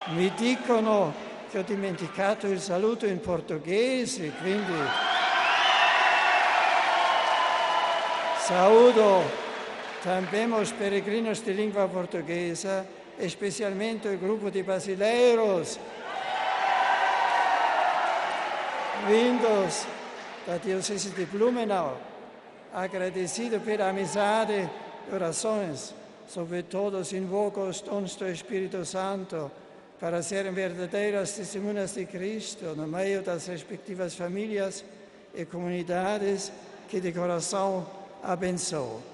Mi dicono che ho dimenticato il saluto in portoghese, quindi saúdo também os peregrinos de língua portuguesa, especialmente o grupo de brasileiros vindos da Diocese de Blumenau, agradecido pela amizade e orações. Sobre todos invoco os dons do Espírito Santo para serem verdadeiras testemunhas de Cristo no meio das respectivas famílias e comunidades que de coração abençoo.